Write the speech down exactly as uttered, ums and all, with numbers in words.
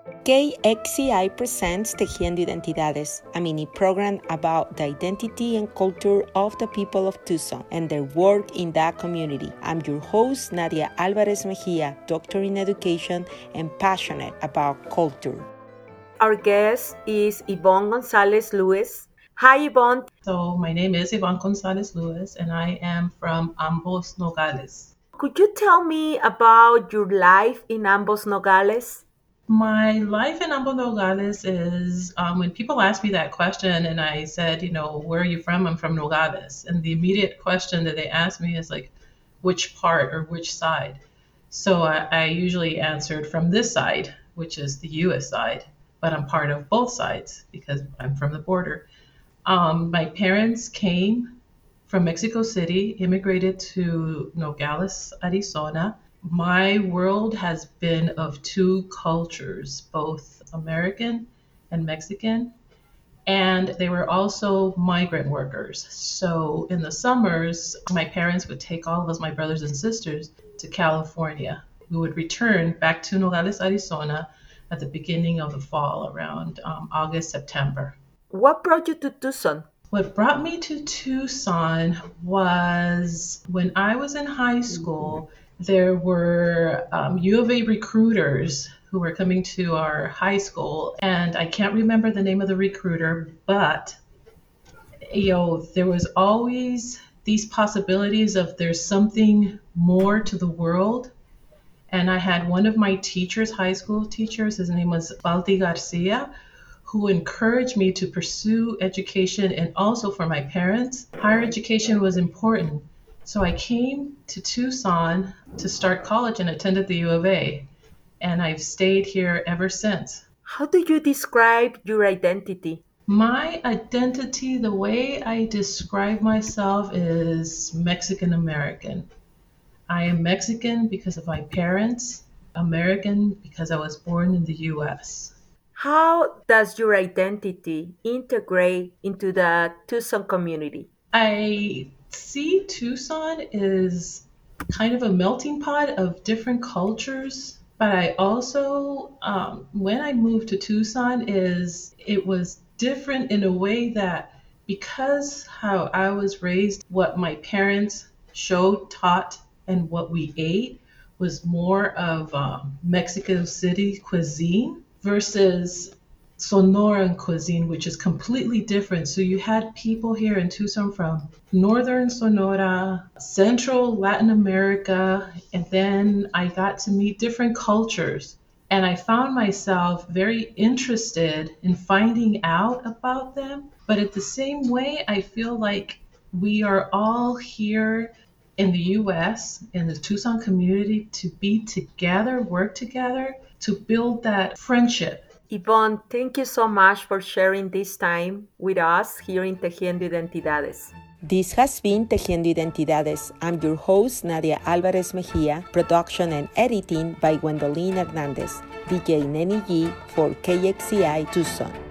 K X C I presents Tejiendo Identidades, a mini program about the identity and culture of the people of Tucson and their work in that community. I'm your host, Nadia Alvarez Mejia, doctor in education and passionate about culture. Our guest is Yvonne Gonzalez Lewis. Hi, Yvonne. So my name is Yvonne Gonzalez Lewis, and I am from Ambos Nogales. Could you tell me about your life in Ambos Nogales? My life in Ambos Nogales is um, when people ask me that question, and I said, you know, where are you from? I'm from Nogales, and the immediate question that they ask me is like, which part or which side? So I, I usually answered from this side, which is the U S side, but I'm part of both sides because I'm from the border. Um, my parents came from Mexico City, immigrated to Nogales, Arizona. My world has been of two cultures, both American and Mexican, and they were also migrant workers. So in the summers, my parents would take all of us, my brothers and sisters, to California. We would return back to Nogales, Arizona at the beginning of the fall, around um, August, September. What brought you to Tucson? What brought me to Tucson was when I was in high school, there were um, U of A recruiters who were coming to our high school. And I can't remember the name of the recruiter, but you know, there was always these possibilities of there's something more to the world. And I had one of my teachers, high school teachers, his name was Balti Garcia, who encouraged me to pursue education, and also for my parents, higher education was important. So I came to Tucson to start college and attended the U of A, and I've stayed here ever since. How do you describe your identity? My identity, the way I describe myself is Mexican American. I am Mexican because of my parents, American because I was born in the U S. How does your identity integrate into the Tucson community? I see Tucson is kind of a melting pot of different cultures, but I also, um, when I moved to Tucson, is it was different in a way that because how I was raised, what my parents showed, taught, and what we ate was more of um, Mexico City cuisine versus Sonoran cuisine, which is completely different. So you had people here in Tucson from northern Sonora, central Latin America, and then I got to meet different cultures. And I found myself very interested in finding out about them. But at the same way, I feel like we are all here in the U S, in the Tucson community, to be together, work together, to build that friendship. Yvonne, thank you so much for sharing this time with us here in Tejiendo Identidades. This has been Tejiendo Identidades. I'm your host, Nadia Alvarez Mejia, production and editing by Gwendolyn Hernandez, D J Nenny G for K X C I Tucson.